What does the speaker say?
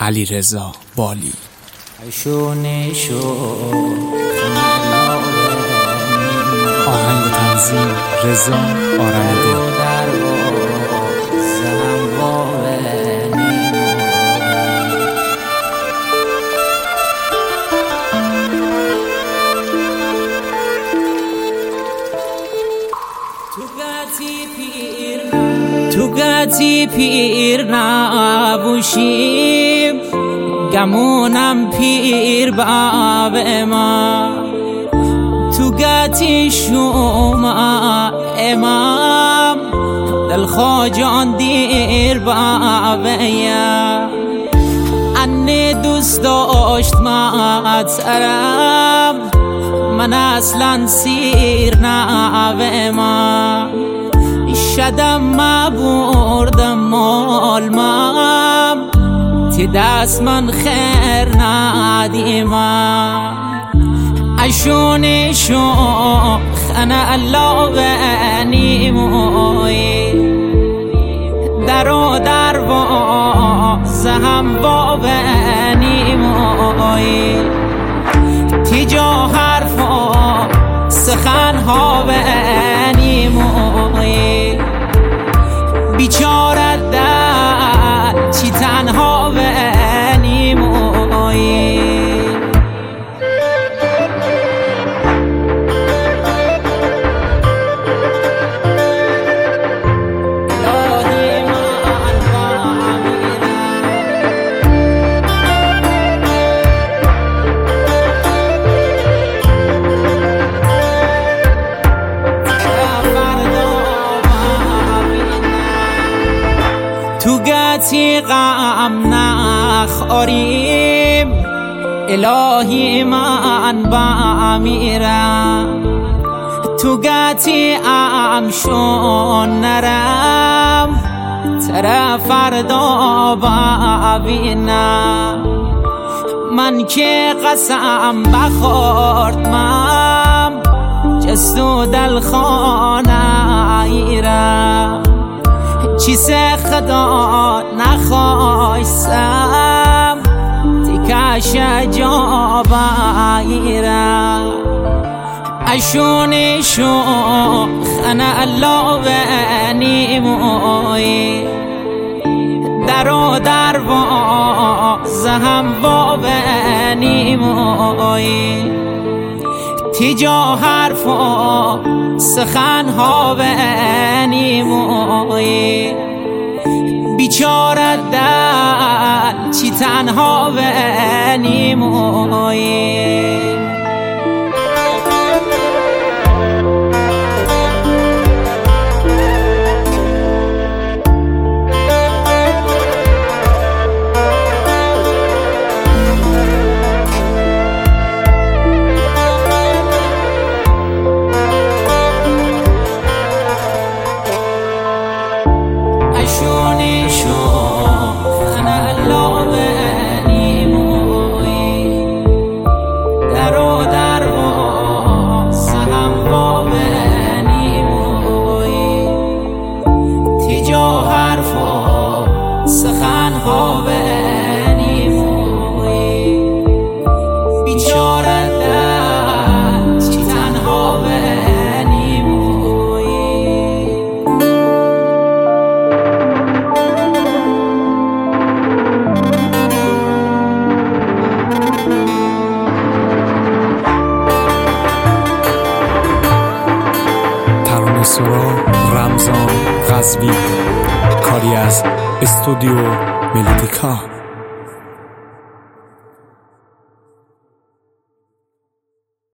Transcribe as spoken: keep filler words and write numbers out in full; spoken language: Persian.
علیرضا بالی. آهنگ و تنظیم رضا آرمیده. تو گتی پیر نبوشیم، گمونم پیر باب ما. تو گتی شما امام، دل خواجان دیر بابیا. انی دوست داشت ما ترم، من اصلا سیر نبه ما. شدم ما بردم مال مام، تی دست من خیر ندیما. اشونی شوخ انا الله بنی موی، درو در باز هم با بنی موی. تی جا حرفا سخن ها بنی موی، بیچاره در چی تنها بنی موی. تو گتی غم نخوریم، الهی من بمیرم. تو گتی امشون نرم، ترا فردا ببینم. من که قسم بخوردم، جست و دل خانه ایرم. چیزه خدا نخواستم، تیکش جا بگیرم. اشونی شوخ انا الله بنی موی، درو در باز هم با بنی موی. تی جا حرفا سخن ها بنی موی، بیچاره در چی تنها بنی موی. اشونی شوخ انا الله بنی موی، درو در باز هم با بنی موی. تی جا حرفا سخن ها بنی موی، بیچاره در چی تنها بنی موی. ترانه‌سرا رمضان غزوی، کاری از استودیو ملودیکا.